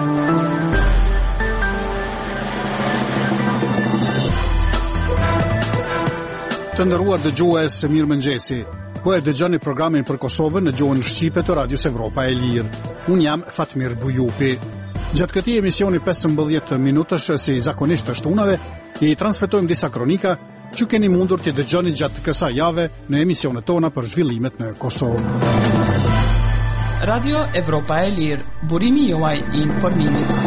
Të nderuar dëgjues, mirëmëngjesi. Po e dëgjoni programin për Kosovën në gjuhën shqipe të Radios Evropa e Lirë. Unë jam Fatmir Bujupi. Gjatë këtij emisioni 15 minutësh, si zakonisht të shtunave, i transmetojmë disa kronika që keni mundur të dëgjoni gjatë kësaj jave në emisionet tona për zhvillimet në Kosovë. Radio Evropa e Lirë, burimi juaj i informimit.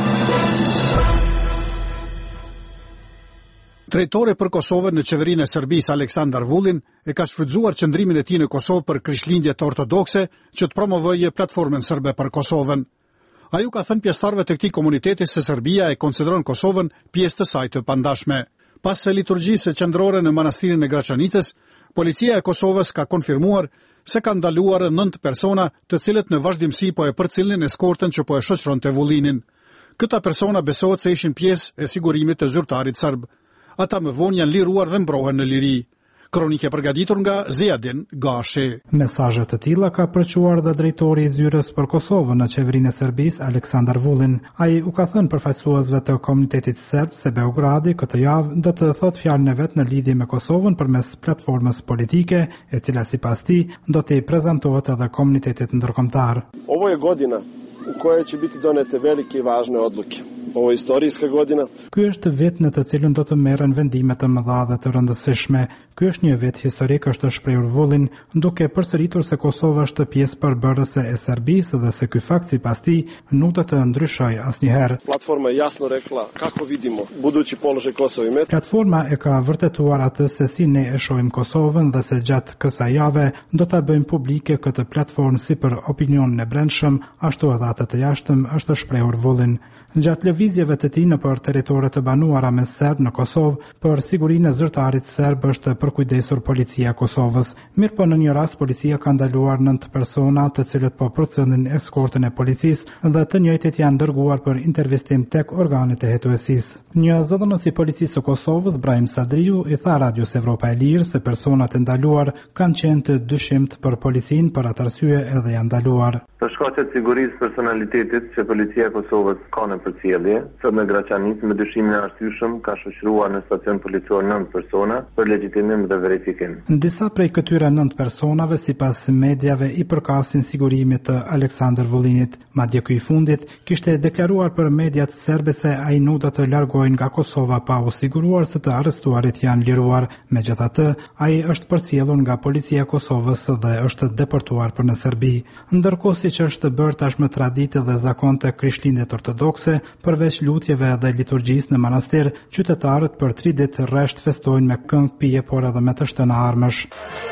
Drejtori për Kosovën në qeverinë e Serbisë Aleksandar Vulin e ka shfrytzuar qëndrimin e tij në Kosovë për krishtlindjet ortodokse që të promovojë platformën serbe për Kosovën. Ai u ka thënë pjesëtarëve të këtij komuniteti se Serbia e konsideron Kosovën pjesë të saj të pandashme. Pas së liturgjisë qendrore në manastirin e Graçanicës, policia e Kosovës ka konfirmuar se ka ndaluar 9 persona, të cilët në vazhdimsi po e përcillnin eskortën që po e shoqëronte Vullinin. Këta persona besohet se ishin pjesë e sigurimit të zyrtarit serb. Ata më vonë janë liruar dhe mbrohen në liri. Kronike përgatitur nga Ziadin Gashi. Mesazhe të tilla ka përquar dhe drejtori i zyrës për Kosovën në qeverinë e Serbisë Aleksandar Vulin. Ai u ka thënë përfaqësuesve të komunitetit serb se Beogradi këtë javë do të thotë fjalën e vet në lidhje me Kosovën përmes platformës politike, e cila sipas tij do të prezantohet edhe komunitetit ndërkombëtar. Ovo je godina u kojoj će biti donete velike i važne odluke. Ovo je istorijska godina. Ky është vit në të cilën do të merren vendime të mëdha dhe të rëndësishme. Ky është një vit historik, është shprehur Vullin, duke përsëritur se Kosova është pjesë përbërëse e Serbisë dhe se ky fakt sipas tij nuk do të ndryshojë asnjëherë. Platforma je jasno rekla kako vidimo budući položaj Kosova i Metohije. Platforma e ka vërtetuar atë se si ne e shohim Kosovën dhe se gjatë kësaj jave do ta bëjmë publike këtë platformë si për opinionin e brendshëm, ashtu edhe atë të jashtëm, është shprehur Vullin. Gjatë lëvizjeve të tij nëpër teritoret të banuara me serb në Kosovë, për sigurinë e zyrtarit serb është përkujdesur policia e Kosovës. Mirëpo në një rast policia ka ndaluar 9 persona, të cilët po përcjellnin eskortën e policisë dhe të njëjtit janë dërguar për intervistim tek organet e hetuesisë. Një zëdhënës i policisë së Kosovës, Brahim Sadriu, i tha Radios Evropa e Lirë se personat e ndaluar kanë qenë të dyshimt për policinë, për atë arsye edhe janë ndaluar. Për shkaqe të sigurisë personalitetit që policia e Kosovës ka në përcjellje, sot në Graçanicë me dyshimin e arsyeshëm ka shoqëruar në stacion policor 9 persona për legjitimim dhe verifikim. Disa prej këtyre 9 personave sipas mediave i përkasin sigurimit të Aleksandar Vullinit. Madje ky i fundit kishte deklaruar për mediat serbe se ai nuk do të largohej nga Kosova pa u siguruar se të arrestuarit janë liruar. Megjithatë, ai është përcjellur nga policia e Kosovës dhe është deportuar për në Serbi. Ndërkohë që është bërë tashmë traditë dhe zakon të krishtlindjet ortodokse, përveç lutjeve dhe liturgjisë në manastir, qytetarët për 3 ditë rresht festojnë me këngë, pije, por edhe me të shtëna armësh.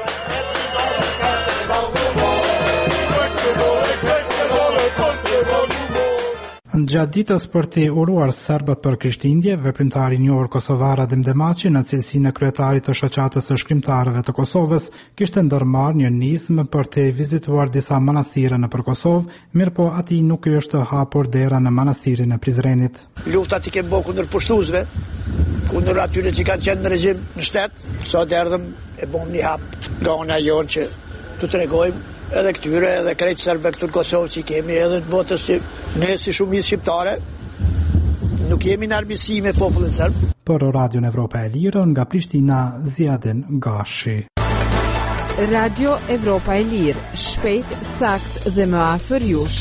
Gjatë ditës për të uruar serbët për krishtlindje, veprimtari i njohur kosovar Adem Demaçi, në cilësinë e kryetarit të shoqatës së shkrimtarëve të Kosovës, kishte ndërmarrë një nismë për të vizituar disa manastire nëpër Kosovë, mirëpo atij nuk i është hapur dera në manastirin e Prizrenit. Luftat i kemi bërë kundër pushtuesve, kundër atyre që kanë qenë në regjim në shtet, sot erdhëm e bëm një hap nga ona jonë që të tregojmë edhe këtyre edhe krejt serbe këtu në Kosovë që kemi edhe në botës që ne si shumicë shqiptare nuk jemi në armiqësi me popullin serb. Për Radion Evropa e Lirë nga Prishtina, Ziadin Gashi. Radio Evropa e Lirë, shpejt, sakt dhe më afër jush.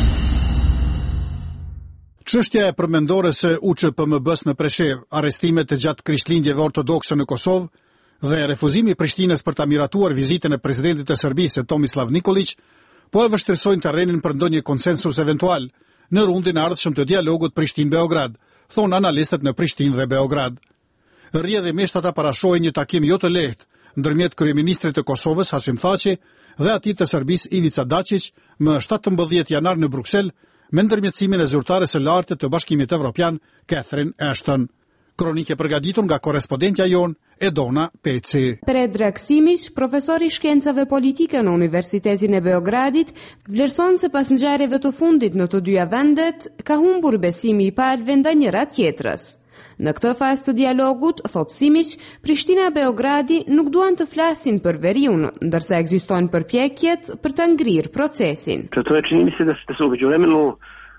Çështja e përmendores së UÇPMB-s në Preshevë, arrestimet e gjatë krishtlindjeve ortodokse në Kosovë dhe refuzimi i Prishtinës për ta miratuar vizitën e presidentit të Serbisë Tomislav Nikolić, po e vështirësojnë terrenin për ndonjë konsensus eventual në rundin e ardhshëm të dialogut Prishtinë-Beograd, thonë analistët në Prishtinë dhe Beograd. Rrjedhimisht ata parashohin një takim jo të lehtë ndërmjet kryeministrit të Kosovës Hashim Thaçi dhe atij të Serbisë Ivica Dačić më 17 janar në Bruksel me ndërmjetësimin e zyrtares së lartë të Bashkimit Evropian Catherine Ashton. Kronike përgatitur nga korrespondentja jon Edona Peci. Predrag Simić, profesor i shkencave politike në Universitetin e Beogradit, vlerëson se pas ngjarjeve të fundit në të dyja vendet, ka humbur besimi i palëve ndaj njëra tjetrës. Në këtë fazë të dialogut, thot Simić, Prishtina e Beogradi nuk duan të flasin për veriun, ndërsa ekzistojnë përpjekjet për të ngrirë procesin. Të çini se të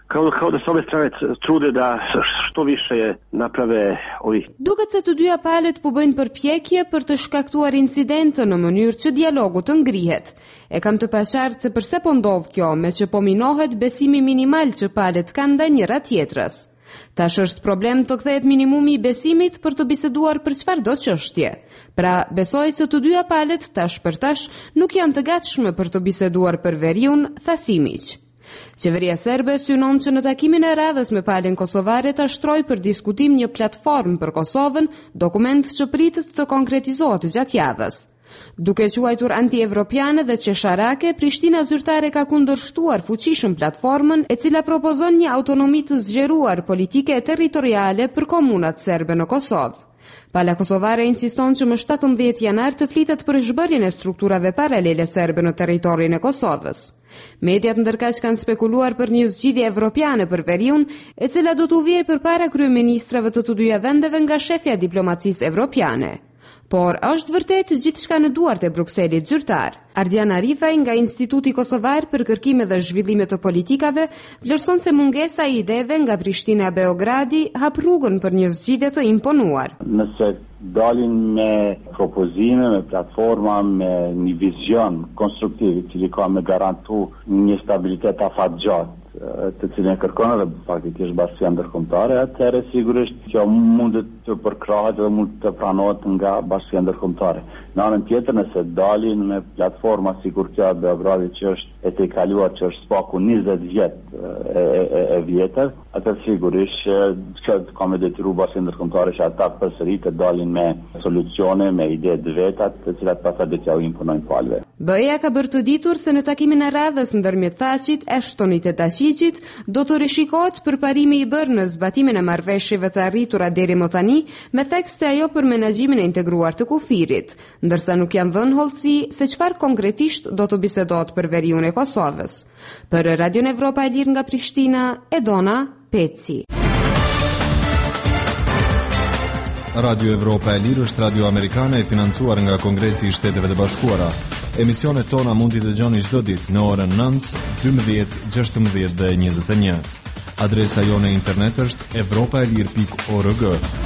Kao da s obe strane trude da što više naprave ovi. Duket se të dyja palët po bëjnë përpjekje për të shkaktuar incidente në mënyrë që dialogu të ngrihet. E kam të pasqartë se përse po ndodh kjo, me që po minohet besimi minimal që palët kanë ndaj njëra tjetrës. Tash është problem të kthehet minimumi i besimit për të biseduar për çfarëdo çështje. Pra, besoj se të dyja palët tash për tash nuk janë të gatshme për të biseduar për veriun, tha Simić. Qeveria serbe synon që në takimin e radhës me palën kosovare ta shtrojë për diskutim një platformë për Kosovën, dokument që pritet të konkretizohet gjatë javës. Duke quajtur anti-evropiane dhe qesharake, Prishtina zyrtare ka kundërshtuar fuqishëm platformën e cila propozon një autonomi të zgjeruar politike e territoriale për komunat serbe në Kosovë. Pala kosovare insiston që më 17 janar të flitet për zhbërjen e strukturave paralele serbe në territorin e Kosovës. Mediat ndërkaq kanë spekuluar për një zgjidhje evropiane për veriun, e cila do t'u vijë përpara kryeministrave të dyja vendeve nga shefja e diplomacisë evropiane. Por është vërtet gjithçka në duart e Brukselit zyrtar. Ardian Arifaj nga Instituti Kosovar për kërkime dhe zhvillime të politikave vlerëson se mungesa e ideve nga Prishtina e Beogradi hap rrugën për një zgjidhje të imponuar. Nëse dalin me propozime, me platforma, me një vizion konstruktiv i cili ka me garantu një stabilitet afatgjatë, të cilën e kërkon edhe faktikisht Bashkia Ndërkombëtare, atëherë sigurisht kjo mund të përkrahet dhe mund të pranohet nga Bashkia Ndërkombëtare. Në anën tjetër, nëse dalin me platforma sikur kjo e Beogradit që është e të kaluar, që është spaku 20 vjet e vjetër, atë sigurisht që ka me detyru Bashkia Ndërkombëtare që ata përsëri të dalin me solucione, me ide të veta, të cilat pastaj do t'ja imponojnë palëve. BE-ja ka bërë të ditur se në takimin e radhës ndërmjet Thaçit, Ashtonit e Taqiqit do të rishikohet përparimi i bërë në zbatimin e marrëveshjeve të arritura deri më tani, me theks se ajo për menaxhimin e integruar të kufirit, ndërsa nuk janë dhënë hollësi se çfarë konkretisht do të bisedohet për veriun e Kosovës. Për Radion Evropa e Lirë nga Prishtina, Edona Peci. Radio Evropa e Lirë është radio amerikane e financuar nga Kongresi i Shteteve të Bashkuara. Emisionet tona mund t'i dëgjoni çdo ditë në orën 9, 12, 16 dhe 21. Adresa jone internet është evropaelir.org.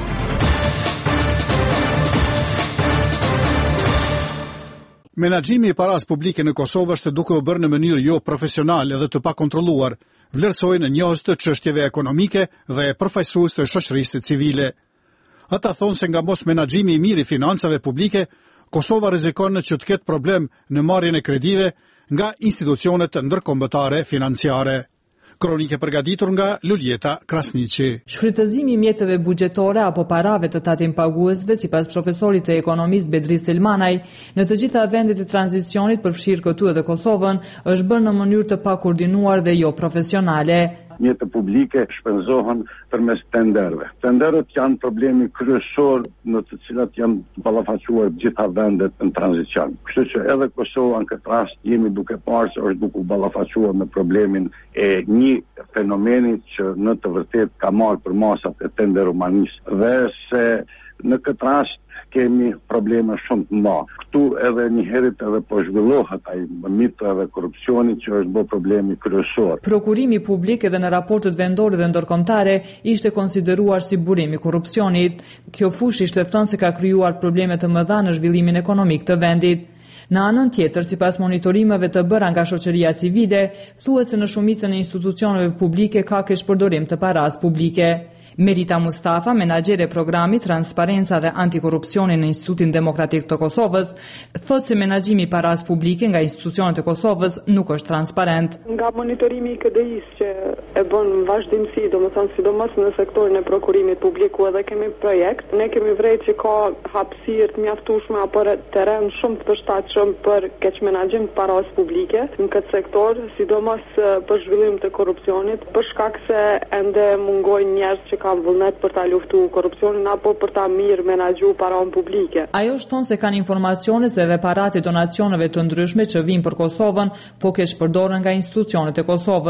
Menaxhimi i paras publike në Kosovë është duke u bërë në mënyrë jo profesionale dhe të pakontrolluar, vlerësoi në njohës të çështjeve ekonomike dhe përfaqësues të shoqërisë civile. Ata thonë se nga mos menaxhimi i mirë i financave publike, Kosova rrezikon që të ketë problem në marrjen e kredive nga institucionet ndërkombëtare financiare. Kronike përgatitur nga Luljeta Krasniqi. Shfrytëzimi i mjeteve buxhetore apo parave të tatim paguesve, sipas profesorit të ekonomisë Bedri Selmanaj, në të gjitha vendet e tranzicionit përfshirë këtu edhe Kosovën, është bërë në mënyrë të pakoordinuar dhe jo profesionale. Mjete publike shpenzohen përmes tenderëve. Tenderët janë problemi kryesor në të cilat janë ballafaquar gjitha vendet në tranzicion. Kështu që edhe Kosova në këtë rast jemi duke parë se është duke ballafaquar me problemin e një fenomeni që në të vërtet ka marrë për masat e tenderomanisë dhe se në këtë rast kemi probleme shumë të mëdha. Këtu edhe një herët edhe po zhvillohet ai mito edhe korrupsioni që është bërë problemi kryesor. Prokurimi publik edhe në raportet vendore dhe ndërkombëtare ishte konsideruar si burim i korrupsionit. Kjo fushë ishte thënë se ka krijuar probleme të mëdha në zhvillimin ekonomik të vendit. Në anën tjetër, sipas monitorimeve të bëra nga shoqëria civile, thuhet se në shumicën e institucioneve publike ka keqpërdorim të paras publike. Merita Mustafa, menaxhere e programit Transparenca dhe Antikorrupsioni në Institutin Demokratik të Kosovës, thotë se menaxhimi i paras publike nga institucionet e Kosovës nuk është transparent. Nga monitorimi i KDI-s që e bën vazhdimsi, domethënë sidomos në sektorin e prokurimit publik ku edhe kemi projekt, ne kemi vrejtë që ka hapësirë të mjaftueshme apo terren shumë të përshtatshëm për keq menaxhim të paras publike në këtë sektor, sidomos për zhvillim të korrupsionit, për shkak se ende mungojnë njerëz që kanë vullnet për ta luftuar korrupsionin apo për ta mirë menaxhuar paranë publike. Ajo shton se kanë informacione se edhe parat e donacioneve të ndryshme që vijnë për Kosovën po keq përdoren nga institucionet e Kosovës.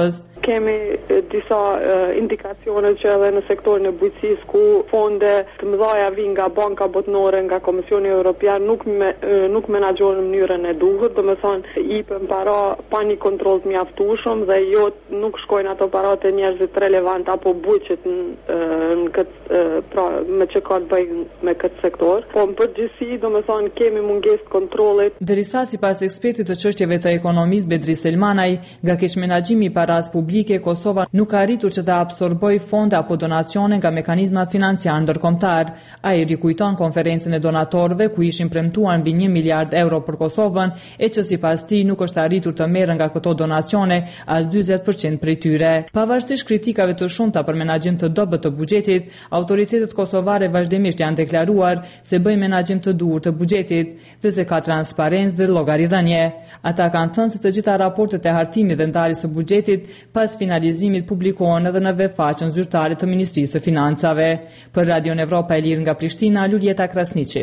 kemi disa indikacione që edhe në sektorin e bujqësisë ku fonde të mëdha vijnë nga banka botërore, nga Komisioni Evropian, nuk menaxhohen në mënyrën e duhur, domethënë ipen para pa një kontroll të mjaftueshëm dhe nuk shkojnë ato para te njerëzit relevant apo bujqet në këtë me që ka të bëjë me këtë sektor. Po në përgjithësi, domethënë kemi mungesë të kontrollit. Derisa sipas ekspertit të çështjeve të ekonomisë Bedri Selmanaj, nga keq menaxhimi i paras publike, Kosova nuk ka arritur që të absorbojë fonde apo donacione nga mekanizmat financiar ndërkombëtar. Ai rikujton konferencën e donatorëve ku ishin premtuar mbi 1 miliard euro për Kosovën, e që sipas tij nuk është arritur të merren nga këto donacione as 40% prej tyre. Pavarësisht kritikave të shumta për menaxhim të dobët të buxhetit, autoritetet kosovare vazhdimisht janë deklaruar se bëjnë menaxhim të duhur të buxhetit dhe se ka transparencë dhe llogaridhënie. Ata kanë thënë se të gjitha raportet e hartimit dhe ndarjes së buxhetit pas finalizimit publikohen edhe në webfaqen zyrtare të Ministrisë së Financave. Për Radio Evropa e Lirë nga Prishtina, Luljeta Krasniqi.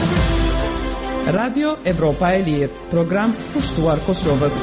Radio Evropa e Lirë, program pushtuar Kosovës.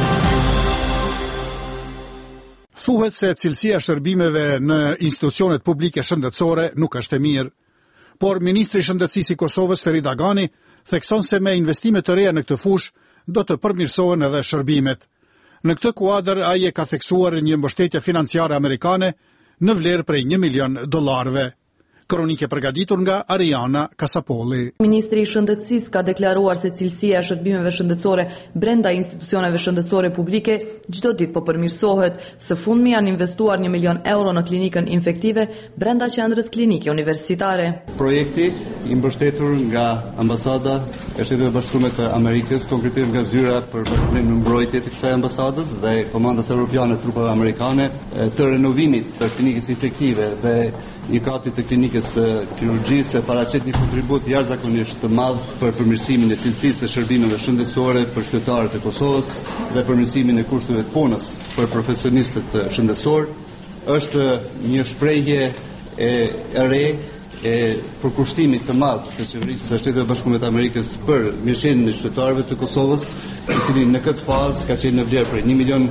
Thuhet se cilësia e shërbimeve në institucionet publike shëndetësore nuk është e mirë, por Ministri i Shëndetësisë i Kosovës Ferit Agani thekson se me investime të reja në këtë fushë do të përmirësohen edhe shërbimet. Në këtë kuadër ai e ka theksuar një mbështetje financiare amerikane në vlerë prej $1 milion. Kronike përgatitur nga Ariana Kasapolli. Ministri i Shëndetësisë ka deklaruar se cilësia e shërbimeve shëndetësore brenda institucioneve shëndetësore publike çdo ditë po përmirësohet. Së fundmi janë investuar €1 milion në klinikën infektive brenda qendrës klinike universitare. Projekti i mbështetur nga Ambasada e Shtetit të Bashkuar të Amerikës, konkretisht nga zyra për bashkëpunim në mbrojtje të kësaj ambasadës dhe komandas europiane të trupave amerikane, të renovimit të klinikës infektive dhe i katit të klinikës kirurgjisë paraqet një kontribut jashtëzakonisht të madh për përmirësimin e cilësisë së shërbimeve shëndetësore për qytetarët e Kosovës dhe përmirësimin e kushteve të punës për profesionistët shëndetësor. Është një shprehje e re e përkushtimit të madh të qeverisë së Shtetit të Bashkuar të Amerikës për mirëqenien e qytetarëve të Kosovës, i cili në këtë fazë ka qenë në vlerë për $1 milion.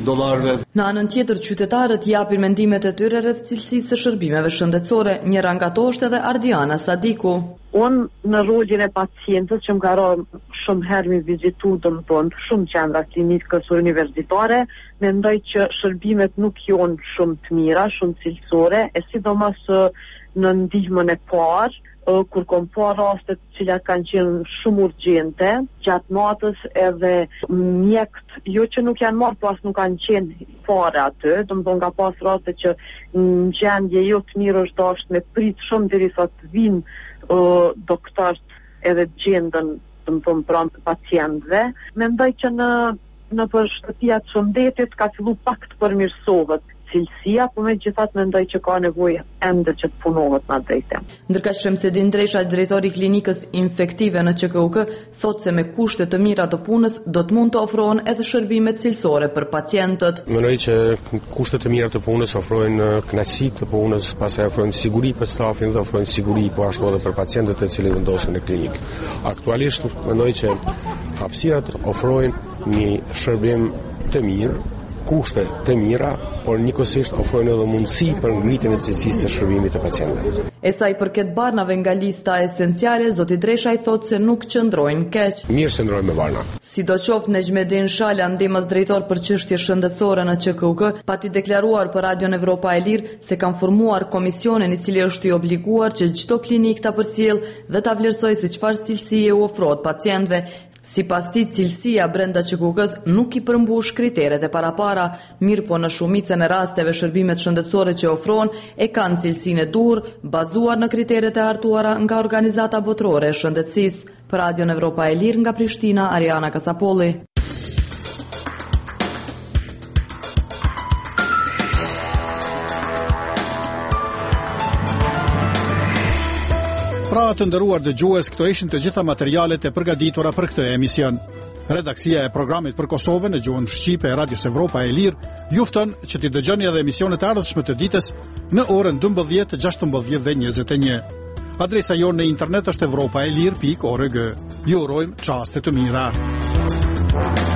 Në anën tjetër, qytetarët japin mendimet e tyre rreth cilësisë së shërbimeve shëndetësore. Njëra nga to është edhe Ardiana Sadiku. Unë në rolin e pacientës që më ka rënë shumë herë mi vizitu shumë qendra klinikës universitare, mendoj që shërbimet nuk janë shumë të mira, shumë cilësore, e sidomos në ndihmën e parë, kur kom pa rastet cilat kanë qenë shumë urgjente, gjatë natës edhe mjekët, jo që nuk janë marrë, pas nuk kanë qenë fare aty, domethënë ka pas raste që në gjendje jo të mirë është dashur me prit shumë derisa të vinë doktorët edhe gjendën domethënë pranë të pacientëve. Mendoj që në për shtëpia të shëndetit ka fillu pak të përmirësohet cilësia, po megjithatë mendoj që ka nevojë ende që të punohet më drejtë. Ndërkaq Shemsedin Dresha, drejtori i klinikës infektive në QKUK, thotë se me kushte të mira të punës do të mund të ofrohen edhe shërbime cilësore për pacientët. Mendoj që kushtet e mira të punës ofrojnë kënaqësi të punës, pastaj ofrojnë siguri për stafin dhe ofrojnë siguri po ashtu edhe për pacientët e cilët vendosen në klinikë. Aktualisht mendoj që hapësirat ofrojnë një shërbim të mirë, kushte të mira, por njëkohësisht ofrojnë edhe mundësi për ngritjen e cilësisë së shërbimit të pacientëve. E sa i përket barnave nga lista esenciale, zoti Dresha i thotë se nuk qëndrojnë keq. Mirë qëndrojnë me barna. Sidoqoftë Nejmedin Shala, ndihmës drejtor për çështje shëndetësore në QKUK, pati deklaruar për Radio Evropa e Lirë se kanë formuar komisionin i cili është i obliguar që çdo klinik ta përcjellë dhe ta vlerësojë se çfarë cilësie u ofrohet pacientëve. Sipas tij, cilësia brenda QKUK-s nuk i përmbush kriteret e parapara, mirë po në shumicën e rasteve shërbimet shëndetësore që ofrohen e kanë cilësinë e duhur, bazuar në kriteret e hartuara nga Organizata Botërore e Shëndetësisë. Për Radio Evropa e Lirë nga Prishtina, Ariana Kasapolli. Pra të nderuar dëgjues, këto ishin të gjitha materialet e përgatitura për këtë emision. Redaksia e programit për Kosovën në gjuhën shqipe e Radios Evropa e Lirë ju fton që t'i dëgjoni edhe emisionet e ardhshme të ditës në orën 12, 16 dhe 21. Adresa jonë në internet është evropaelir.org. Ju urojmë çaste të mira.